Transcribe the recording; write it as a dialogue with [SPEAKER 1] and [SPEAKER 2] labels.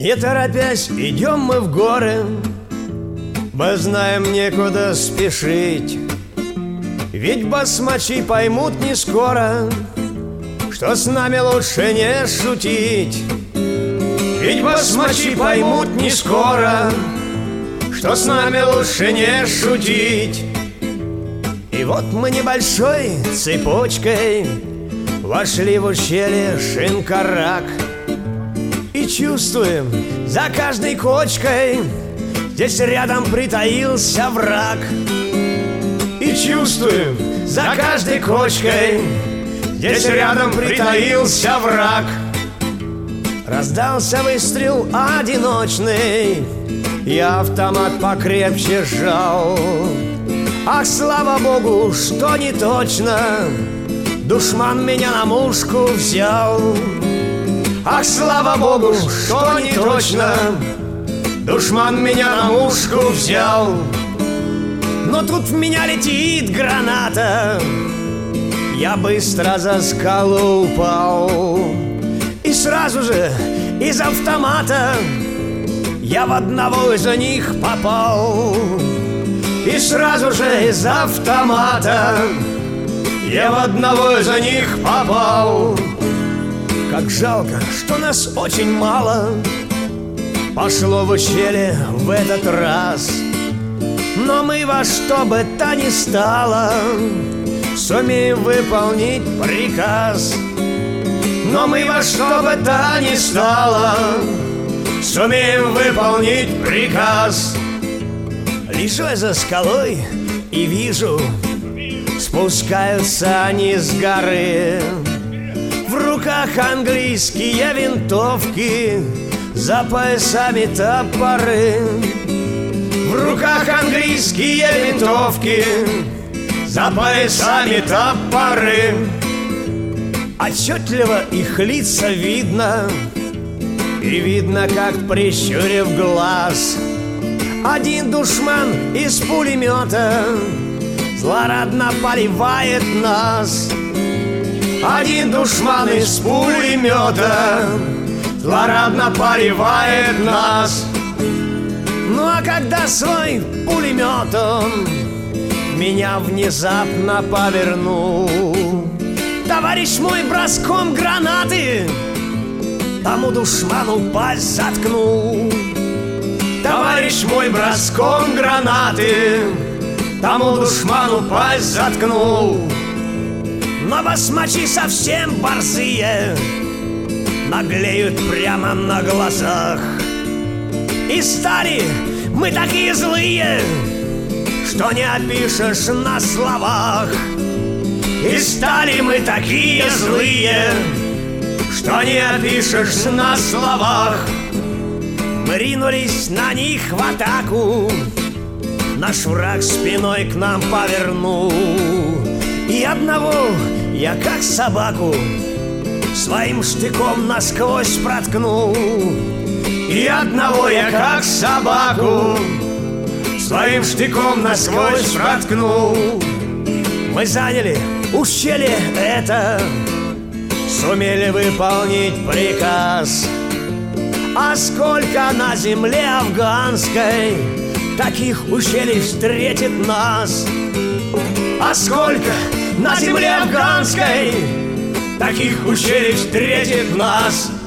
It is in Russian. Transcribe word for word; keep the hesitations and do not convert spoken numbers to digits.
[SPEAKER 1] Не торопясь, идем мы в горы, мы знаем, некуда спешить. Ведь басмачи поймут не скоро, что с нами лучше не шутить. Ведь басмачи поймут не скоро, что с нами лучше не шутить. И вот мы небольшой цепочкой вошли в ущелье Шинкарак и чувствуем за каждой кочкой здесь рядом притаился враг. И чувствуем за каждой кочкой здесь рядом притаился враг. Раздался выстрел одиночный, я автомат покрепче сжал. Ах, слава богу, что не точно, душман меня на мушку взял. Ах, слава богу, что не точно, душман меня на мушку взял. Но тут в меня летит граната, я быстро за скалу упал. И сразу же из автомата я в одного из них попал. И сразу же из автомата я в одного из них попал. Как жалко, что нас очень мало пошло в ущелье в этот раз. Но мы во что бы то ни стало сумеем выполнить приказ. Но мы во что бы то ни стало сумеем выполнить приказ. Лежу я за скалой и вижу, спускаются они с горы. В руках английские винтовки, за поясами топоры. В руках английские винтовки, за поясами топоры. Отчетливо их лица видно, и видно, как прищурив глаз, один душман из пулемета злорадно поливает нас. Один душман из пулемета злорадно поливает нас. Ну а когда свой пулемет он меня внезапно повернул, товарищ мой броском гранаты тому душману пасть заткнул. Товарищ мой броском гранаты тому душману пасть заткнул. Но басмачи совсем борзые наглеют прямо на глазах. И стали мы такие злые, что не опишешь на словах. И стали мы такие злые, что не опишешь на словах. Мы ринулись на них в атаку, наш враг спиной к нам повернул. И одного я, как собаку, своим штыком насквозь проткнул. И одного я, как собаку, своим штыком насквозь проткнул. Мы заняли ущелье это, сумели выполнить приказ. А сколько на земле афганской таких ущелий встретит нас? А сколько на земле афганской таких ущелий встретит нас?